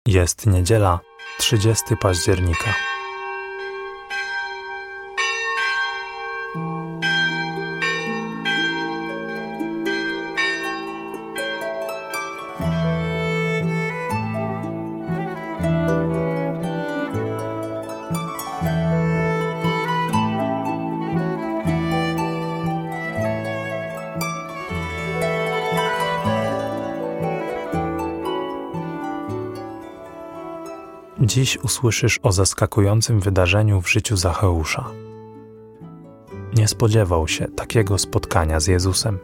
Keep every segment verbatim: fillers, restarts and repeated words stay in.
Jest niedziela, trzydziestego października. Dziś usłyszysz o zaskakującym wydarzeniu w życiu Zacheusza. Nie spodziewał się takiego spotkania z Jezusem.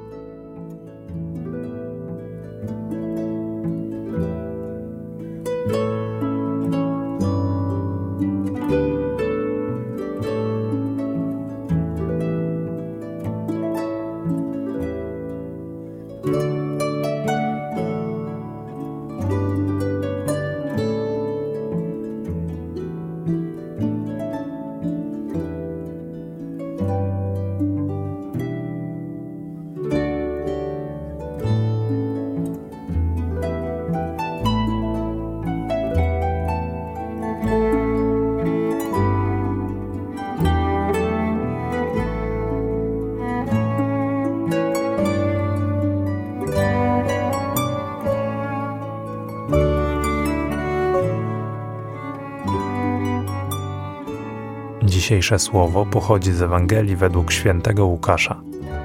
Dzisiejsze słowo pochodzi z Ewangelii według świętego Łukasza.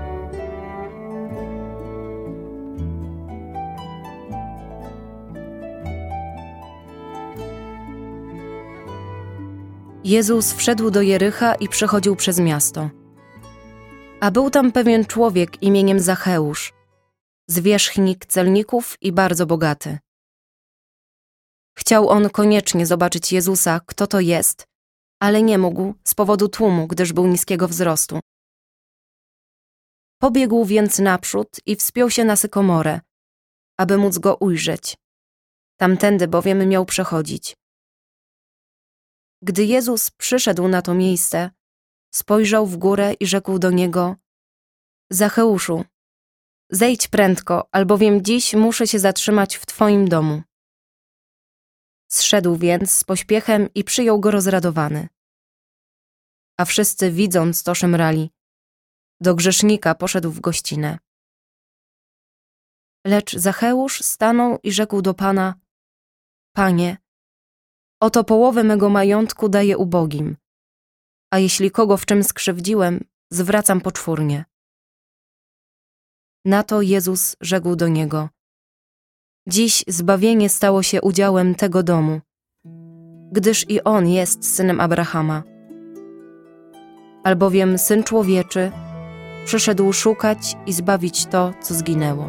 Jezus wszedł do Jericha i przechodził przez miasto. A był tam pewien człowiek imieniem Zacheusz, zwierzchnik celników i bardzo bogaty. Chciał on koniecznie zobaczyć Jezusa, kto to jest, ale nie mógł z powodu tłumu, gdyż był niskiego wzrostu. Pobiegł więc naprzód i wspiął się na sykomorę, aby móc go ujrzeć. Tamtędy bowiem miał przechodzić. Gdy Jezus przyszedł na to miejsce, spojrzał w górę i rzekł do niego: Zacheuszu, zejdź prędko, albowiem dziś muszę się zatrzymać w Twoim domu. Zszedł więc z pośpiechem i przyjął go rozradowany. A wszyscy, widząc to, szemrali: do grzesznika poszedł w gościnę. Lecz Zacheusz stanął i rzekł do Pana: Panie, oto połowę mego majątku daję ubogim, a jeśli kogo w czym skrzywdziłem, zwracam poczwórnie. Na to Jezus rzekł do niego: Dziś zbawienie stało się udziałem tego domu, gdyż i on jest synem Abrahama. Albowiem Syn Człowieczy przyszedł szukać i zbawić to, co zginęło.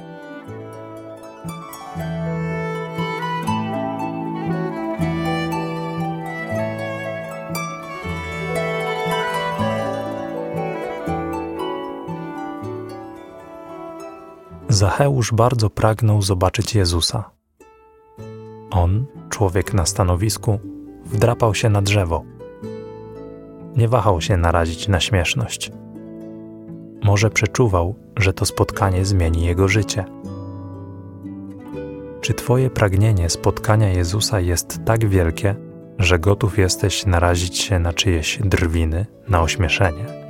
Zacheusz bardzo pragnął zobaczyć Jezusa. On, człowiek na stanowisku, wdrapał się na drzewo. Nie wahał się narazić na śmieszność. Może przeczuwał, że to spotkanie zmieni jego życie. Czy Twoje pragnienie spotkania Jezusa jest tak wielkie, że gotów jesteś narazić się na czyjeś drwiny, na ośmieszenie?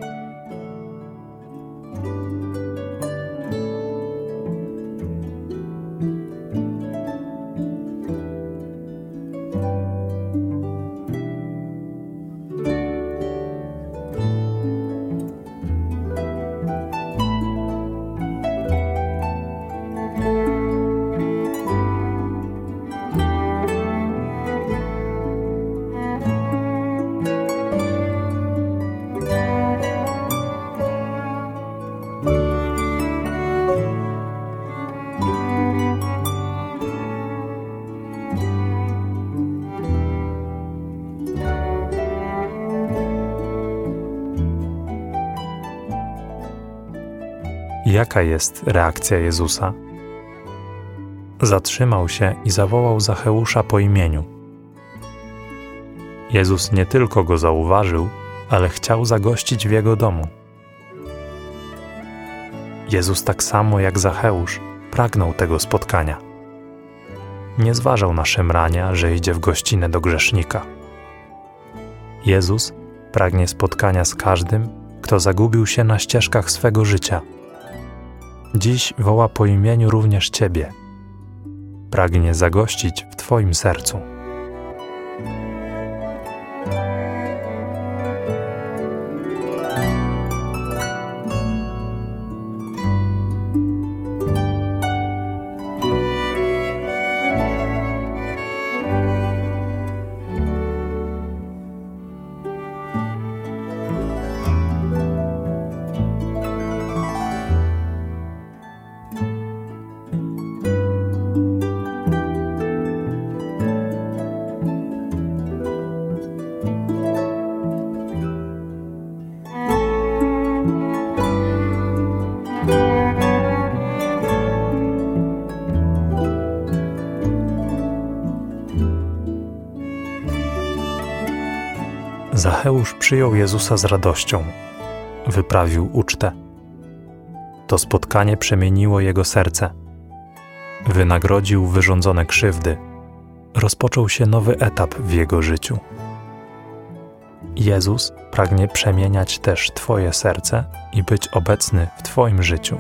Jaka jest reakcja Jezusa? Zatrzymał się i zawołał Zacheusza po imieniu. Jezus nie tylko go zauważył, ale chciał zagościć w jego domu. Jezus tak samo jak Zacheusz pragnął tego spotkania. nie zważał na szemrania, że idzie w gościnę do grzesznika. Jezus pragnie spotkania z każdym, kto zagubił się na ścieżkach swego życia. Dziś woła po imieniu również Ciebie. Pragnie zagościć w Twoim sercu. Zacheusz przyjął Jezusa z radością. Wyprawił ucztę. To spotkanie przemieniło jego serce. Wynagrodził wyrządzone krzywdy. Rozpoczął się nowy etap w jego życiu. Jezus pragnie przemieniać też Twoje serce i być obecny w Twoim życiu.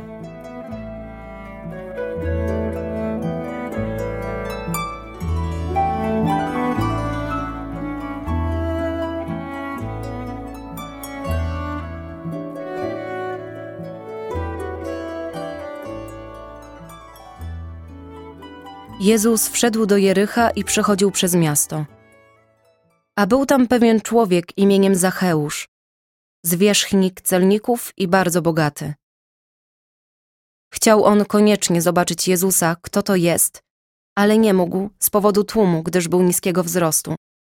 Jezus wszedł do Jericha i przechodził przez miasto. A był tam pewien człowiek imieniem Zacheusz, zwierzchnik celników i bardzo bogaty. Chciał on koniecznie zobaczyć Jezusa, kto to jest, ale nie mógł z powodu tłumu, gdyż był niskiego wzrostu.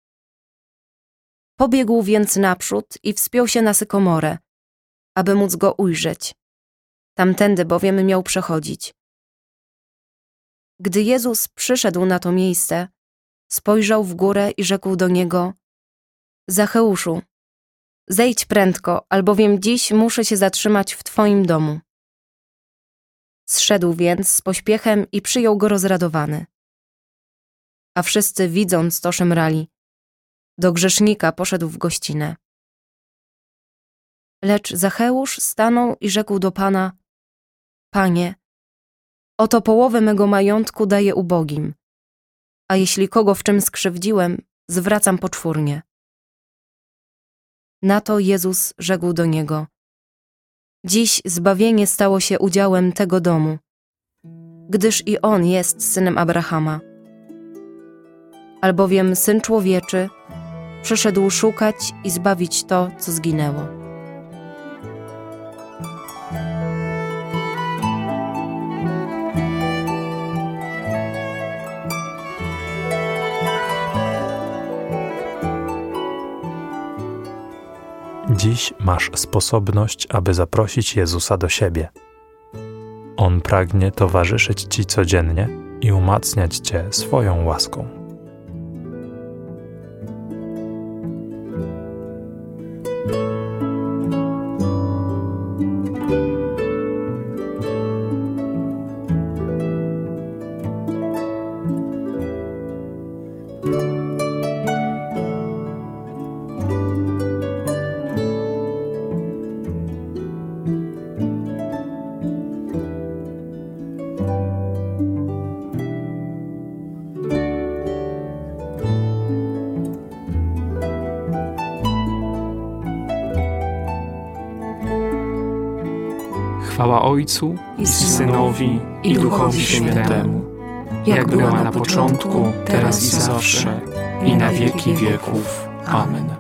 Pobiegł więc naprzód i wspiął się na sykomorę, aby móc go ujrzeć. Tamtędy bowiem miał przechodzić. Gdy Jezus przyszedł na to miejsce, spojrzał w górę i rzekł do niego: Zacheuszu, zejdź prędko, albowiem dziś muszę się zatrzymać w Twoim domu. Zszedł więc z pośpiechem i przyjął go rozradowany. A wszyscy, widząc to, szemrali: do grzesznika poszedł w gościnę. Lecz Zacheusz stanął i rzekł do Pana: Panie, oto połowę mego majątku daję ubogim, a jeśli kogo w czym skrzywdziłem, zwracam poczwórnie. Na to Jezus rzekł do niego: Dziś zbawienie stało się udziałem tego domu, gdyż i on jest synem Abrahama. Albowiem Syn Człowieczy przyszedł szukać i zbawić to, co zginęło. Dziś masz sposobność, aby zaprosić Jezusa do siebie. On pragnie towarzyszyć Ci codziennie i umacniać Cię swoją łaską. Chwała Ojcu i Synowi i Duchowi Świętemu, jak była na początku, teraz i zawsze, i na wieki wieków. Amen.